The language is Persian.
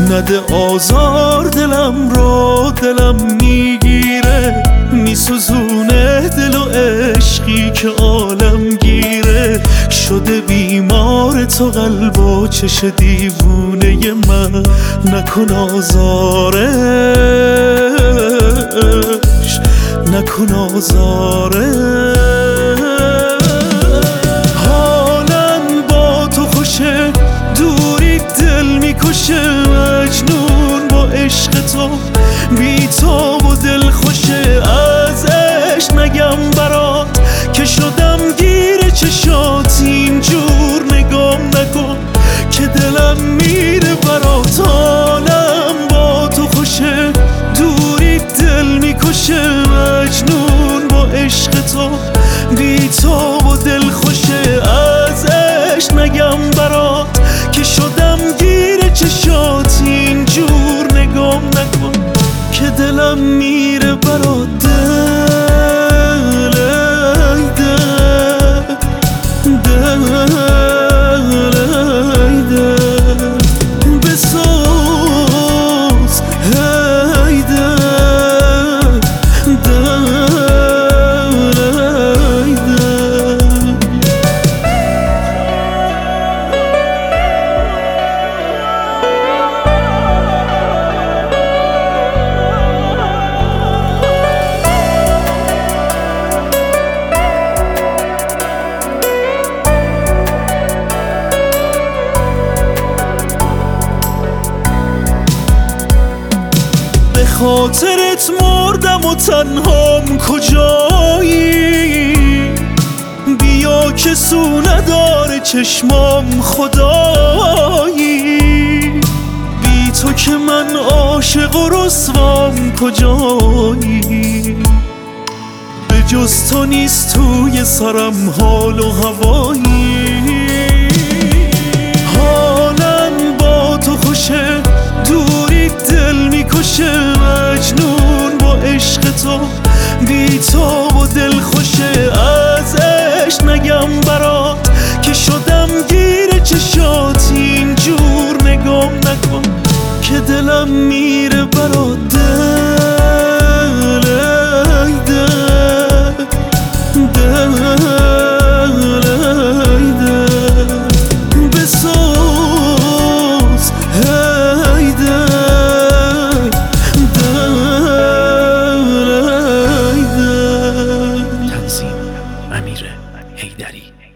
نده آزار دلم رو، دلم میگیره میسوزونه دل و عشقی که عالم گیره. شده بیمار تو قلب و چش دیوونه من، نکن آزارش، نکن آزارش. حالم با تو خوشه، دوری دل میکشه، مجنون با عشق تو، بی تو و دل خوشه. ازش نگم برات که شدم گیر چشات، اینجور نگام نکن که دلم میره برات. حالم با تو خوشه، دوری دل میکشه، مجنون با عشق تو، بی تو و دل خوشه. ازش نگم برات که شدم گیر چشات، اینجور نگام نکن که دلم میره برات. خاطرت مردم و تنهام کجایی، بیا که سو نداره چشمام خدایی. بی تو که من عاشق و رسوام کجایی، به جز تو نیست توی سرم حال و هوایی. حالم با تو خوشه، دوری دل میکشه، مجنون با عشق تو، بی تو و دل خوشه. ازش نگم برات که شدم گیر چشات، اینجور نگام نکن که دلم میره برات. تنظیم: امیر حیدری.